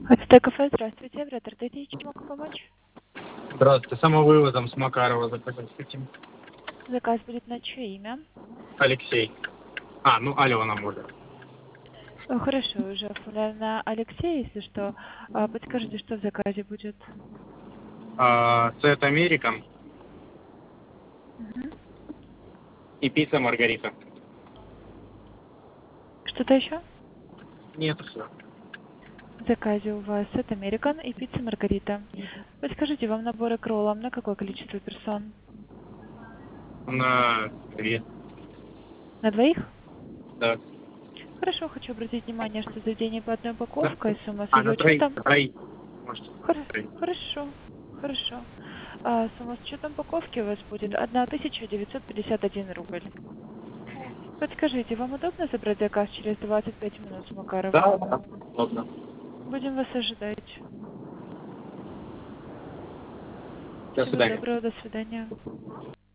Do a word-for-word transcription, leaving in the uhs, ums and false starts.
Ацтек кафе, здравствуйте. Оператор Т Т, чем могу помочь? Здравствуйте. Самовывозом с Макарова заказать хотим. Заказ будет на чье имя? Алексей. А, ну Алена может. О, хорошо, уже оформляю на Алексея, если что. А, подскажите, что в заказе будет? А, Цвет Американ Мгм. и пицца Маргарита. Что-то еще? Нет, все. В заказе у вас это Американ и пицца Маргарита. Подскажите, вам наборы к роллам на какое количество персон? На две. На двоих? Да. Хорошо, хочу обратить внимание, что заведение по одной На- упаковке, сумма с А, ее на троих. учетом. На троих. Можете Хор- на троих. Хорошо, хорошо. А, сумма с учетом упаковки у вас будет одна тысяча девятьсот пятьдесят один рубль. Подскажите, вам удобно забрать заказ через двадцать пять минут с Макарова? Да, да. Удобно. Будем вас ожидать. До Всего свидания. доброго, до свидания.